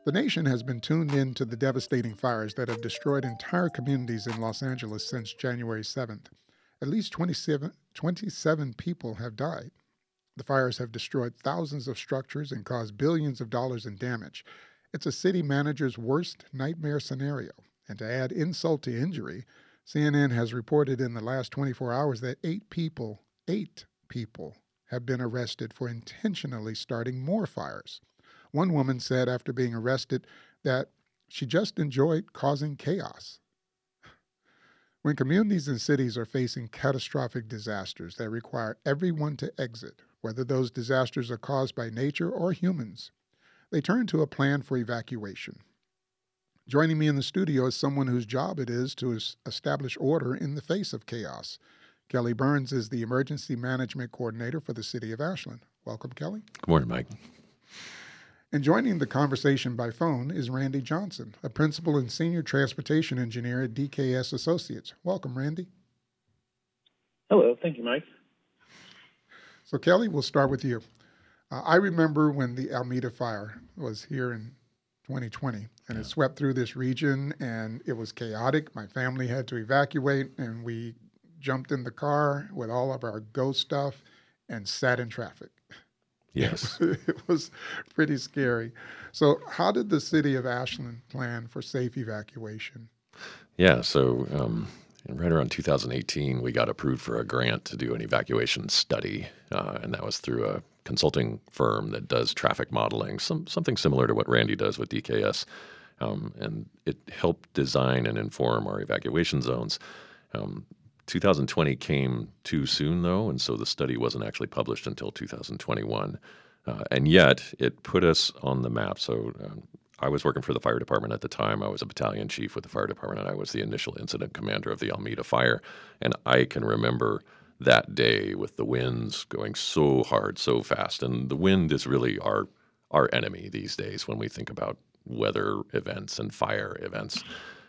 The nation has been tuned in to the devastating fires that have destroyed entire communities in Los Angeles since January 7th. At least 27 people have died. The fires have destroyed thousands of structures and caused billions of dollars in damage. It's a city manager's worst nightmare scenario. And to add insult to injury, CNN has reported in the last 24 hours that eight people have been arrested for intentionally starting more fires. One woman said after being arrested that she just enjoyed causing chaos. When communities and cities are facing catastrophic disasters that require everyone to exit, whether those disasters are caused by nature or humans, they turn to a plan for evacuation. Joining me in the studio is someone whose job it is to establish order in the face of chaos. Kelly Burns is the Emergency Management Coordinator for the City of Ashland. Welcome, Kelly. Good morning, Mike. And joining the conversation by phone is Randy Johnson, a Principal and Senior Transportation Engineer at DKS Associates. Welcome, Randy. Hello. Thank you, Mike. So, Kelly, we'll start with you. I remember when the Alameda fire was here in 2020, and it swept through this region, and it was chaotic. My family had to evacuate, and we jumped in the car with all of our go stuff and sat in traffic. Yes. It was pretty scary. So how did the city of Ashland plan for safe evacuation? Yeah, so right around 2018, we got approved for a grant to do an evacuation study, and that was through a consulting firm that does traffic modeling, something similar to what Randy does with DKS, and it helped design and inform our evacuation zones. 2020 came too soon, though, and so the study wasn't actually published until 2021. And yet, it put us on the map. So I was working for the fire department at the time. I was a battalion chief with the fire department, and I was the initial incident commander of the Alameda fire. And I can remember that day with the winds going so hard, so fast. And the wind is really our enemy these days when we think about weather events and fire events.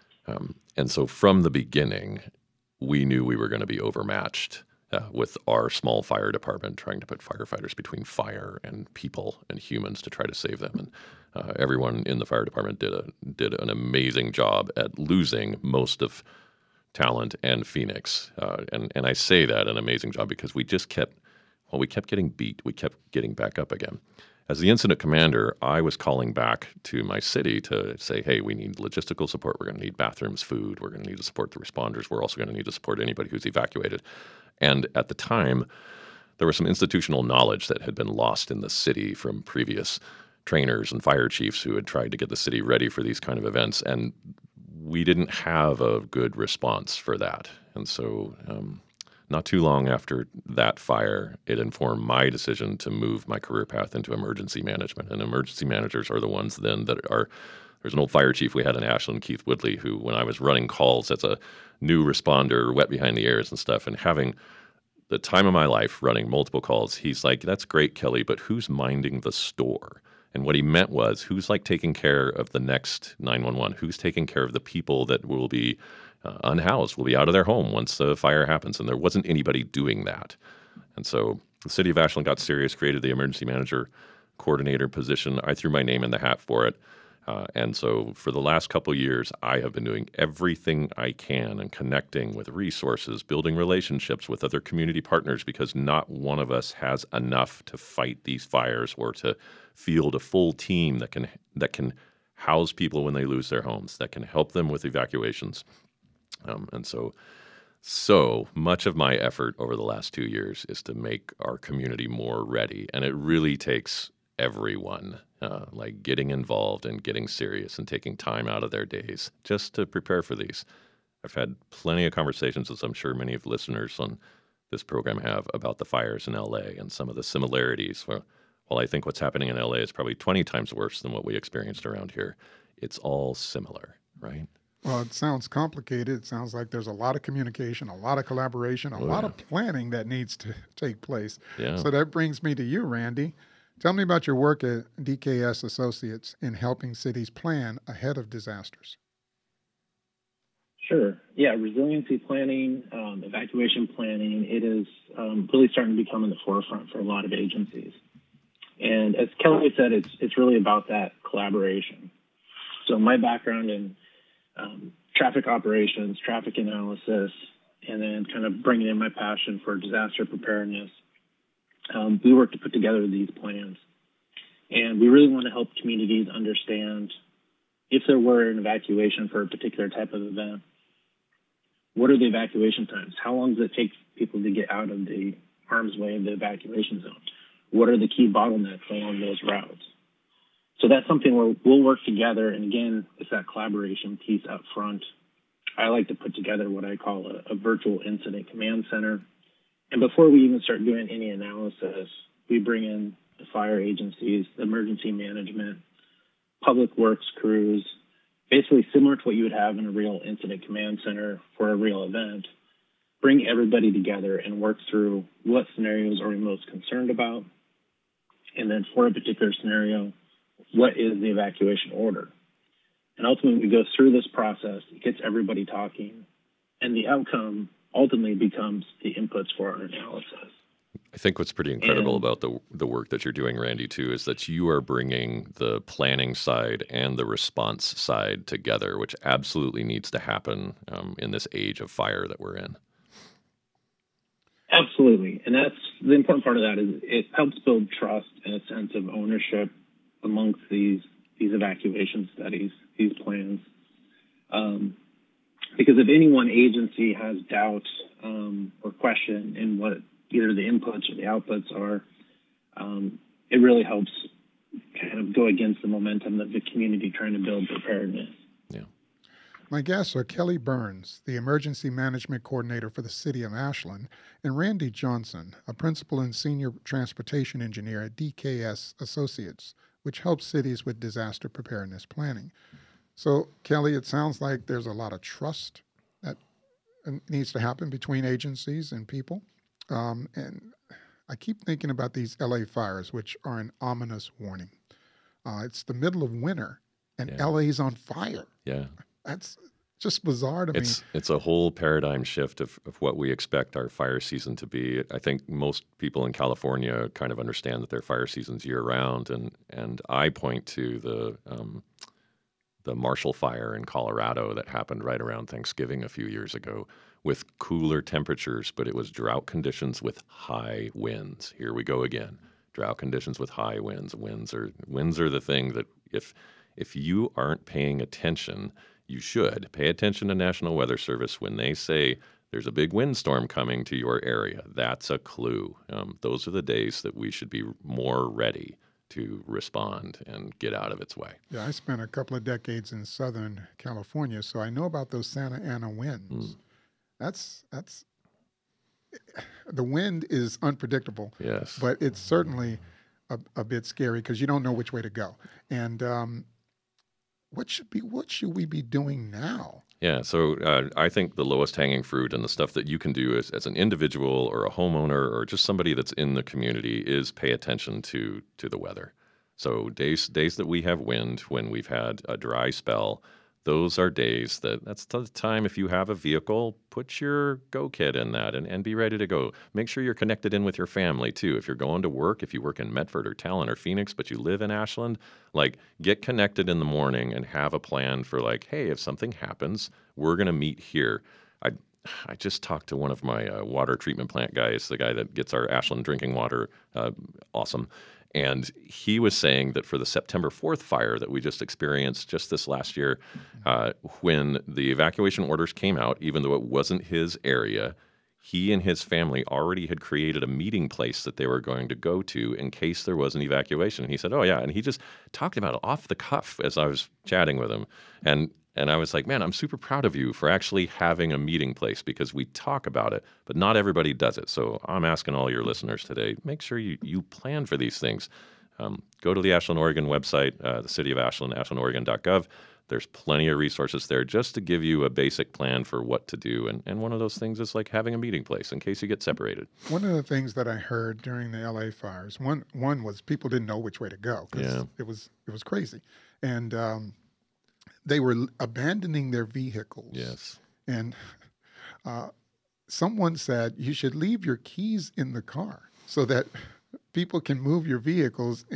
And so from the beginning, we knew we were going to be overmatched with our small fire department trying to put firefighters between fire and people and humans to try to save them. And everyone in the fire department did an amazing job at losing most of Talent and Phoenix. And I say that an amazing job because we kept getting beat. We kept getting back up again. As the incident commander, I was calling back to my city to say, hey, we need logistical support. We're going to need bathrooms, food. We're going to need to support the responders. We're also going to need to support anybody who's evacuated. And at the time, there was some institutional knowledge that had been lost in the city from previous trainers and fire chiefs who had tried to get the city ready for these kind of events. And we didn't have a good response for that. And so not too long after that fire, it informed my decision to move my career path into emergency management. And emergency managers are the ones then that are, there's an old fire chief we had in Ashland, Keith Woodley, who when I was running calls as a new responder, wet behind the ears and stuff, and having the time of my life running multiple calls, he's like, that's great, Kelly, but who's minding the store? And what he meant was, who's like taking care of the next 911? Who's taking care of the people that will be unhoused, will be out of their home once the fire happens? And there wasn't anybody doing that. And so the city of Ashland got serious, created the emergency manager coordinator position. I threw my name in the hat for it. And so for the last couple of years, I have been doing everything I can and connecting with resources, building relationships with other community partners, because not one of us has enough to fight these fires or to field a full team that can house people when they lose their homes, that can help them with evacuations. And so much of my effort over the last 2 years is to make our community more ready. And it really takes everyone like getting involved and getting serious and taking time out of their days just to prepare for these. I've had plenty of conversations, as I'm sure many of the listeners on this program have, about the fires in LA and some of the similarities. While I think what's happening in LA is probably 20 times worse than what we experienced around here, it's all similar, right? Well, it sounds complicated. It sounds like there's a lot of communication, a lot of collaboration, a lot of planning that needs to take place. Yeah. So that brings me to you, Randy. Tell me about your work at DKS Associates in helping cities plan ahead of disasters. Sure. Yeah, resiliency planning, evacuation planning, it is really starting to become in the forefront for a lot of agencies. And as Kelly said, it's really about that collaboration. So my background in traffic operations, traffic analysis, and then kind of bringing in my passion for disaster preparedness, we work to put together these plans. And we really want to help communities understand if there were an evacuation for a particular type of event, what are the evacuation times? How long does it take people to get out of the harm's way of the evacuation zone? What are the key bottlenecks along those routes? So that's something where we'll work together. And again, it's that collaboration piece up front. I like to put together what I call a virtual incident command center. And before we even start doing any analysis, we bring in the fire agencies, the emergency management, public works crews, basically similar to what you would have in a real incident command center for a real event. Bring everybody together and work through what scenarios are we most concerned about. And then for a particular scenario, what is the evacuation order? And ultimately, we go through this process, it gets everybody talking, and the outcome ultimately becomes the inputs for our analysis. I think what's pretty incredible about the work that you're doing, Randy, too, is that you are bringing the planning side and the response side together, which absolutely needs to happen in this age of fire that we're in. Absolutely. And that's the important part of that is it helps build trust and a sense of ownership amongst these evacuation studies, these plans. Because if any one agency has doubt or question in what either the inputs or the outputs are, it really helps kind of go against the momentum of the community trying to build preparedness. Yeah. My guests are Kelly Burns, the Emergency Management Coordinator for the City of Ashland, and Randy Johnson, a Principal and Senior Transportation Engineer at DKS Associates, which helps cities with disaster preparedness planning. So, Kelly, it sounds like there's a lot of trust that needs to happen between agencies and people. And I keep thinking about these LA fires, which are an ominous warning. It's the middle of winter, and LA's on fire. Yeah. That's just bizarre to me. It's a whole paradigm shift of what we expect our fire season to be. I think most people in California kind of understand that their fire season's year-round, and I point to the Marshall Fire in Colorado that happened right around Thanksgiving a few years ago with cooler temperatures, but it was drought conditions with high winds. Here we go again. Drought conditions with high winds. Winds are the thing that if you aren't paying attention, you should pay attention to National Weather Service when they say there's a big windstorm coming to your area. That's a clue. Those are the days that we should be more ready to respond and get out of its way. Yeah, I spent a couple of decades in Southern California, so I know about those Santa Ana winds. That's the wind is unpredictable. Yes, but it's certainly a bit scary because you don't know which way to go. And what should we be doing now? Yeah, so I think the lowest hanging fruit and the stuff that you can do as an individual or a homeowner or just somebody that's in the community is pay attention to the weather. So days that we have wind, when we've had a dry spell, those are days that's the time. If you have a vehicle, put your go kit in that and be ready to go. Make sure you're connected in with your family too. If you're going to work, if you work in Medford or Talon or Phoenix, but you live in Ashland, get connected in the morning and have a plan for hey, if something happens, we're going to meet here. I just talked to one of my water treatment plant guys, the guy that gets our Ashland drinking water, awesome. And he was saying that for the September 4th fire that we just experienced just this last year, when the evacuation orders came out, even though it wasn't his area, he and his family already had created a meeting place that they were going to go to in case there was an evacuation. And he said, oh, yeah. And he just talked about it off the cuff as I was chatting with him. And I was like, man, I'm super proud of you for actually having a meeting place because we talk about it, but not everybody does it. So I'm asking all your listeners today, make sure you plan for these things. Go to the Ashland, Oregon website, the city of Ashland, ashlandoregon.gov. There's plenty of resources there just to give you a basic plan for what to do. And one of those things is having a meeting place in case you get separated. One of the things that I heard during the LA fires, one was people didn't know which way to go because it was crazy. And they were abandoning their vehicles. Yes. And someone said you should leave your keys in the car so that people can move your vehicles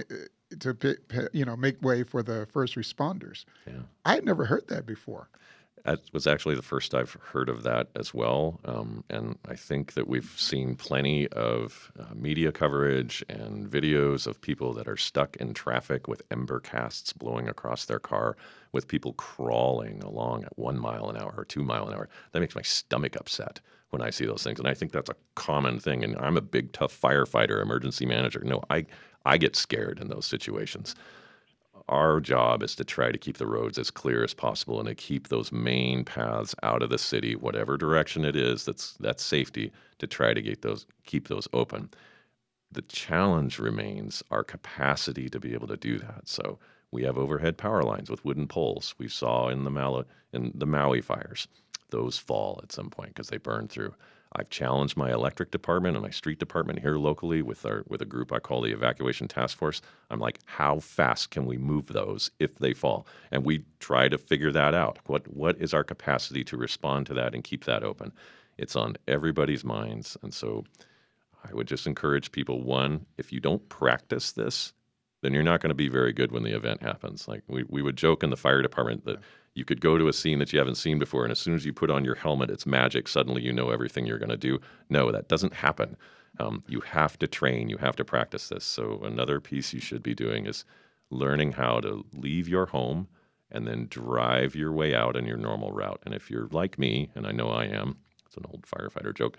make way for the first responders. Yeah. I had never heard that before. That was actually the first I've heard of that as well. And I think that we've seen plenty of media coverage and videos of people that are stuck in traffic with ember casts blowing across their car, with people crawling along at 1 mile an hour or 2 mile an hour. That makes my stomach upset when I see those things. And I think that's a common thing. And I'm a big, tough firefighter, emergency manager. No, I get scared in those situations. Our job is to try to keep the roads as clear as possible and to keep those main paths out of the city, whatever direction it is that's safety, to try to keep those open. The challenge remains our capacity to be able to do that. So we have overhead power lines with wooden poles. We saw in the Maui fires. Those fall at some point because they burn through. I've challenged my electric department and my street department here locally with a group I call the Evacuation Task Force. I'm like, how fast can we move those if they fall? And we try to figure that out. What is our capacity to respond to that and keep that open? It's on everybody's minds. And so I would just encourage people, one, if you don't practice this, then you're not going to be very good when the event happens. Like we would joke in the fire department that you could go to a scene that you haven't seen before, and as soon as you put on your helmet, it's magic. Suddenly you know everything you're going to do. No, that doesn't happen. You have to train. You have to practice this. So another piece you should be doing is learning how to leave your home and then drive your way out in your normal route. And if you're like me, and I know I am, it's an old firefighter joke,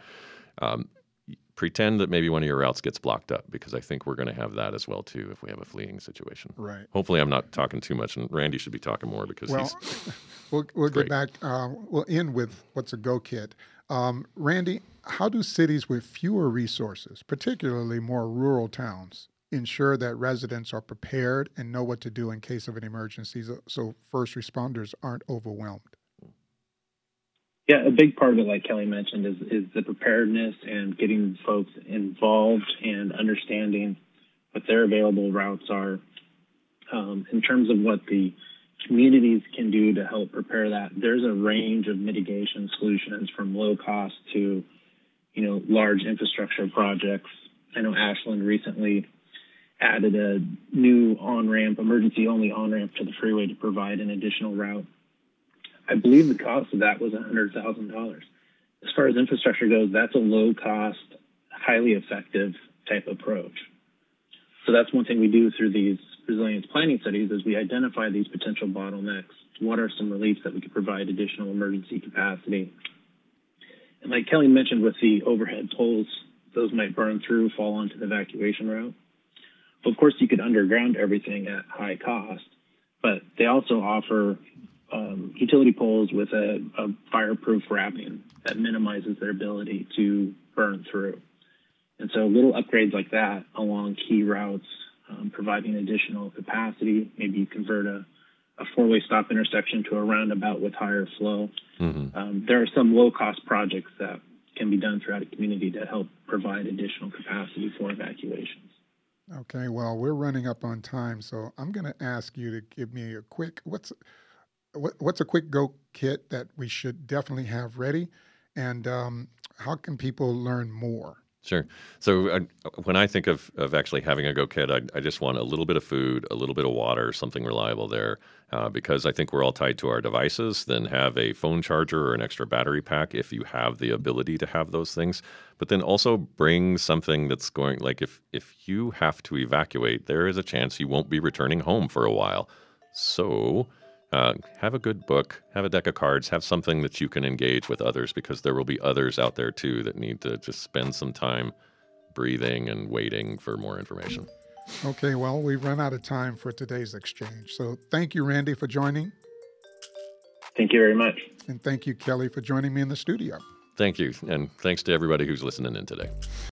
pretend that maybe one of your routes gets blocked up, because I think we're going to have that as well, too, if we have a fleeing situation. Right. Hopefully I'm not talking too much, and Randy should be talking more because we'll get back. We'll end with what's a go kit. Randy, how do cities with fewer resources, particularly more rural towns, ensure that residents are prepared and know what to do in case of an emergency so first responders aren't overwhelmed? Yeah, a big part of it, like Kelly mentioned, is the preparedness and getting folks involved and understanding what their available routes are. In terms of what the communities can do to help prepare that, there's a range of mitigation solutions from low cost to, large infrastructure projects. I know Ashland recently added a new on-ramp, emergency-only on-ramp to the freeway to provide an additional route. I believe the cost of that was $100,000. As far as infrastructure goes, that's a low-cost, highly effective type approach. So that's one thing we do through these resilience planning studies is we identify these potential bottlenecks. What are some reliefs that we could provide additional emergency capacity? And like Kelly mentioned with the overhead poles, those might burn through, fall onto the evacuation route. Of course, you could underground everything at high cost, but they also offer utility poles with a fireproof wrapping that minimizes their ability to burn through. And so little upgrades like that along key routes, providing additional capacity. Maybe you convert a four-way stop intersection to a roundabout with higher flow. Mm-hmm. There are some low-cost projects that can be done throughout a community to help provide additional capacity for evacuations. Okay, well, we're running up on time, so I'm going to ask you to give me a quick, what's a quick go kit that we should definitely have ready, and how can people learn more? Sure. So when I think of actually having a go kit, I just want a little bit of food, a little bit of water, something reliable there, because I think we're all tied to our devices. Then have a phone charger or an extra battery pack if you have the ability to have those things. But then also bring something that's going, like if you have to evacuate, there is a chance you won't be returning home for a while. So have a good book, have a deck of cards, have something that you can engage with others, because there will be others out there too that need to just spend some time breathing and waiting for more information. Okay, well, we've run out of time for today's exchange. So thank you, Randy, for joining. Thank you very much. And thank you, Kelly, for joining me in the studio. Thank you. And thanks to everybody who's listening in today.